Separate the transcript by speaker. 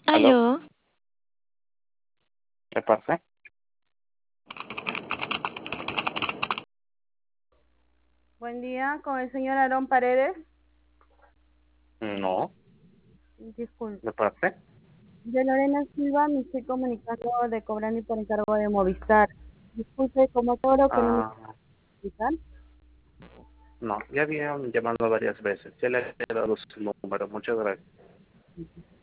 Speaker 1: ¿Aló?
Speaker 2: Aló,
Speaker 1: ¿Qué pasa?
Speaker 3: Buen día, con el señor Aarón Paredes.
Speaker 1: No,
Speaker 3: Disculpe.
Speaker 1: ¿de parte?
Speaker 3: De Lorena Silva me estoy comunicando de cobrando y por encargo de Movistar. Disculpe, como cobro que no me
Speaker 1: Ah,
Speaker 3: explican.
Speaker 1: no, ya habían llamado varias veces. Ya le he dado su número. Muchas gracias.